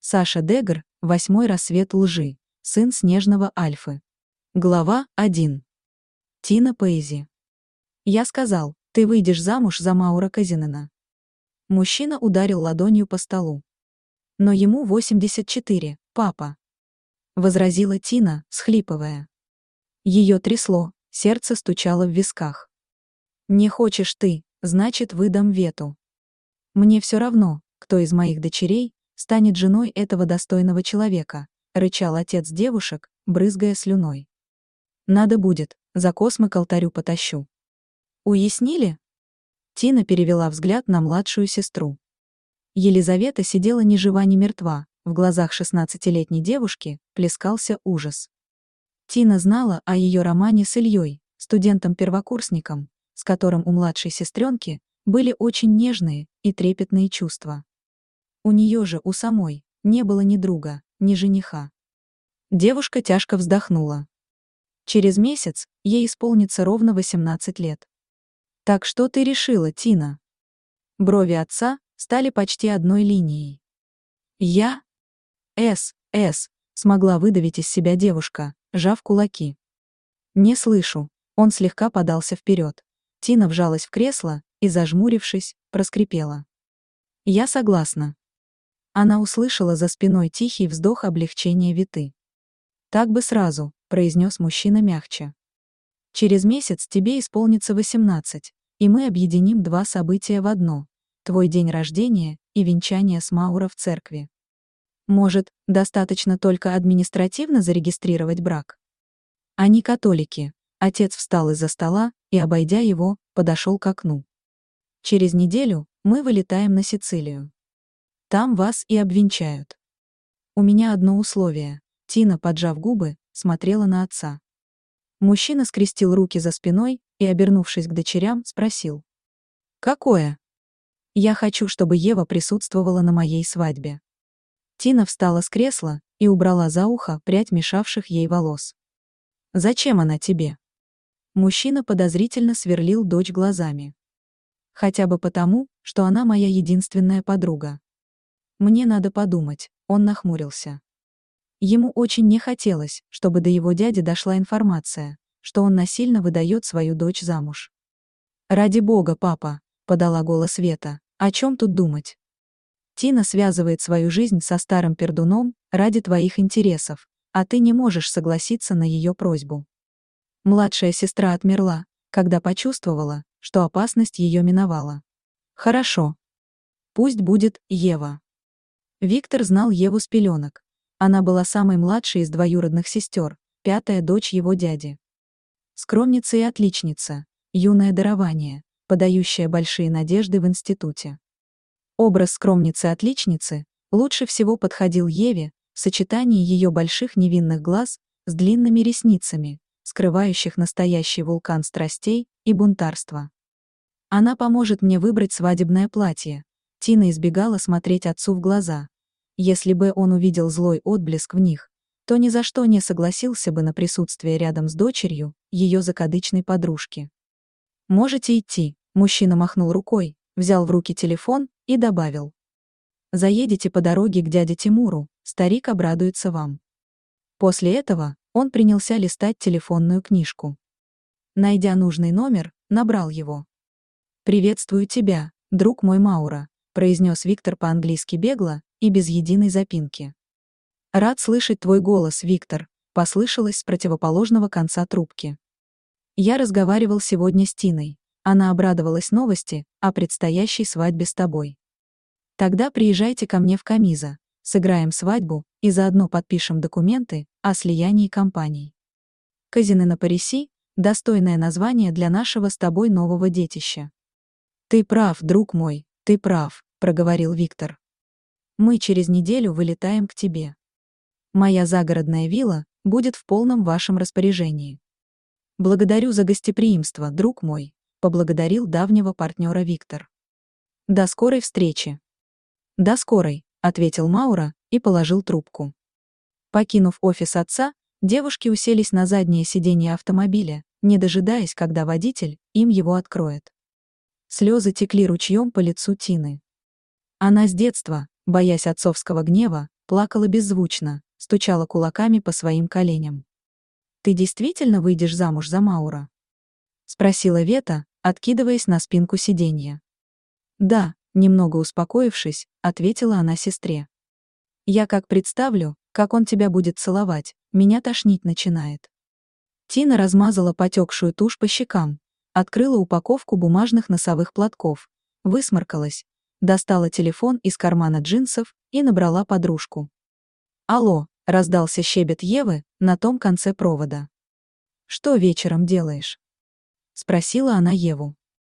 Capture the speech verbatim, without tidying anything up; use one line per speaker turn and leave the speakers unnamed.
Саша Дегр, восьмой рассвет лжи, сын снежного Альфы. Глава один. Тина Пейзи. Я сказал, ты выйдешь замуж за Маура Казинена. Мужчина ударил ладонью по столу. Но ему восемьдесят четыре, папа. Возразила Тина, всхлипывая. Ее трясло, сердце стучало в висках. Не хочешь ты, значит, выдам Вету. Мне все равно, кто из моих дочерей станет женой этого достойного человека, рычал отец девушек, брызгая слюной. Надо будет, за космы к алтарю потащу. Уяснили? Тина перевела взгляд на младшую сестру. Елизавета сидела ни жива, ни мертва, в глазах шестнадцатилетней девушки плескался ужас. Тина знала о ее романе с Ильей, студентом-первокурсником, с которым у младшей сестренки были очень нежные и трепетные чувства. У нее же у самой не было ни друга, ни жениха. Девушка тяжко вздохнула. Через месяц ей исполнится ровно восемнадцать лет. Так что ты решила, Тина? Брови отца стали почти одной линией. Я? С, С, смогла выдавить из себя девушка, сжав кулаки. Не слышу. Он слегка подался вперед. Тина вжалась в кресло и, зажмурившись, проскрипела. Я согласна. Она услышала за спиной тихий вздох облегчения Виты. Так бы сразу, произнес мужчина мягче. Через месяц тебе исполнится восемнадцать, и мы объединим два события в одно: твой день рождения и венчание с Маура в церкви. Может, достаточно только административно зарегистрировать брак? Они католики. Отец встал из-за стола и, обойдя его, подошел к окну. Через неделю мы вылетаем на Сицилию. Там вас и обвенчают. У меня одно условие. Тина, поджав губы, смотрела на отца. Мужчина скрестил руки за спиной и, обернувшись к дочерям, спросил. Какое? Я хочу, чтобы Ева присутствовала на моей свадьбе. Тина встала с кресла и убрала за ухо прядь мешавших ей волос. Зачем она тебе? Мужчина подозрительно сверлил дочь глазами. Хотя бы потому, что она моя единственная подруга. Мне надо подумать, он нахмурился. Ему очень не хотелось, чтобы до его дяди дошла информация, что он насильно выдает свою дочь замуж. «Ради бога, папа», — подала голос Вета, — «о чем тут думать? Тина связывает свою жизнь со старым пердуном ради твоих интересов, а ты не можешь согласиться на ее просьбу». Младшая сестра отмерла, когда почувствовала, что опасность ее миновала. «Хорошо. Пусть будет Ева». Виктор знал Еву с пеленок. Она была самой младшей из двоюродных сестер, пятая дочь его дяди. Скромница и отличница, юное дарование, подающее большие надежды в институте. Образ скромницы-отличницы лучше всего подходил Еве в сочетании ее больших невинных глаз с длинными ресницами, скрывающих настоящий вулкан страстей и бунтарства. Она поможет мне выбрать свадебное платье. Тина избегала смотреть отцу в глаза. Если бы он увидел злой отблеск в них, то ни за что не согласился бы на присутствие рядом с дочерью ее закадычной подружки. «Можете идти», — мужчина махнул рукой, взял в руки телефон и добавил. «Заедете по дороге к дяде Тимуру, старик обрадуется вам». После этого он принялся листать телефонную книжку. Найдя нужный номер, набрал его. «Приветствую тебя, друг мой Маура», — произнес Виктор по-английски бегло и без единой запинки. «Рад слышать твой голос, Виктор», — послышалось с противоположного конца трубки. «Я разговаривал сегодня с Тиной. Она обрадовалась новости о предстоящей свадьбе с тобой. Тогда приезжайте ко мне в Камиза, сыграем свадьбу и заодно подпишем документы о слиянии компаний. Казинена Париси — достойное название для нашего с тобой нового детища». «Ты прав, друг мой, ты прав», — проговорил Виктор. «Мы через неделю вылетаем к тебе. Моя загородная вилла будет в полном вашем распоряжении». «Благодарю за гостеприимство, друг мой», — поблагодарил давнего партнера Виктор. «До скорой встречи». «До скорой», — ответил Маура и положил трубку. Покинув офис отца, девушки уселись на заднее сиденье автомобиля, не дожидаясь, когда водитель им его откроет. Слезы текли ручьем по лицу Тины. Она с детства, боясь отцовского гнева, плакала беззвучно, стучала кулаками по своим коленям. «Ты действительно выйдешь замуж за Маура?» — спросила Вета, откидываясь на спинку сиденья. «Да», — немного успокоившись, ответила она сестре. «Я как представлю, как он тебя будет целовать, меня тошнить начинает». Тина размазала потекшую тушь по щекам, открыла упаковку бумажных носовых платков, высморкалась, достала телефон из кармана джинсов и набрала подружку. «Алло», — раздался щебет Евы на том конце провода. «Что вечером делаешь?» — спросила она Еву.